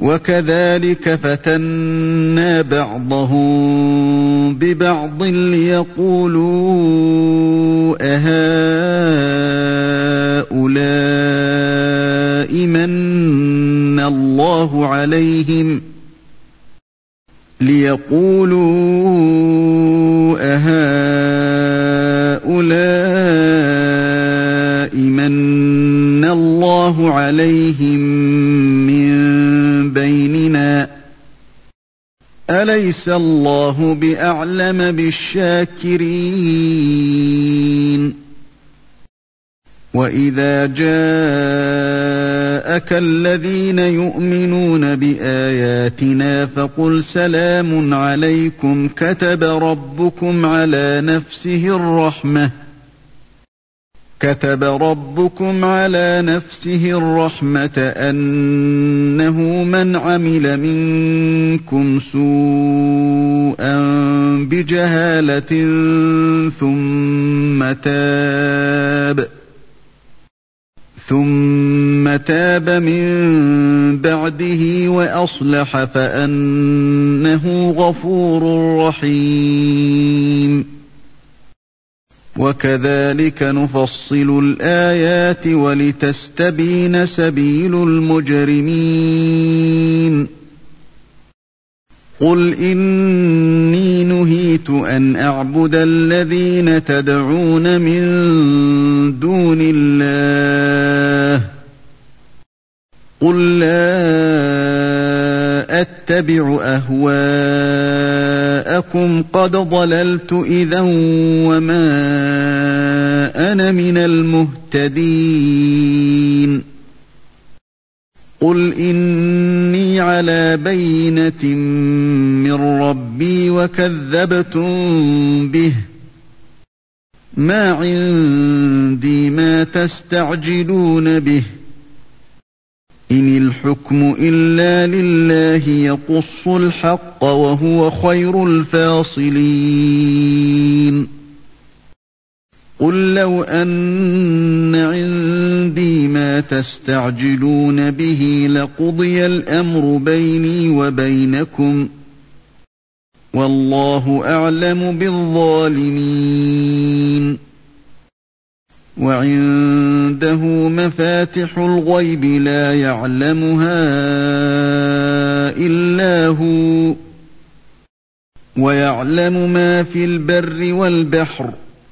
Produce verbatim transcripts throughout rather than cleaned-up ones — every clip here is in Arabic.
وكذلك فتنا بعضهم ببعض ليقولوا أهؤلاء من الله عليهم ليقولوا أهؤلاء من الله عليهم من بيننا أليس الله بأعلم بالشاكرين وإذا جاءك الذين يؤمنون بآياتنا فقل سلام عليكم كتب ربكم على نفسه الرحمة كتب ربكم على نفسه الرحمة أنه من عمل منكم سوءا بجهالة ثم تاب ثم تاب من بعده وأصلح فأنه غفور رحيم وكذلك نفصل الآيات ولتستبين سبيل المجرمين قل إني نهيت أن أعبد الذين تدعون من دون الله قل لا أتبع أهواءكم قد ضللت إذا وما أنا من المهتدين قل إني على بينة من ربي وكذبتم به ما عندي ما تستعجلون به إن الحكم إلا لله يقص الحق وهو خير الفاصلين قل لو أن عندي ما تستعجلون به لقضي الأمر بيني وبينكم والله أعلم بالظالمين وعنده مفاتح الغيب لا يعلمها إلا هو ويعلم ما في البر والبحر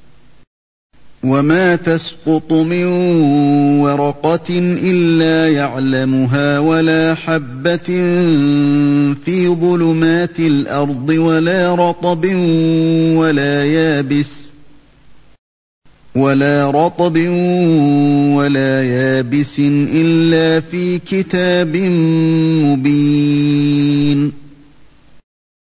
وما تسقط من ورقة إلا يعلمها ولا حبة في ظلمات الأرض ولا رطب ولا يابس ولا رطب ولا يابس إلا في كتاب مبين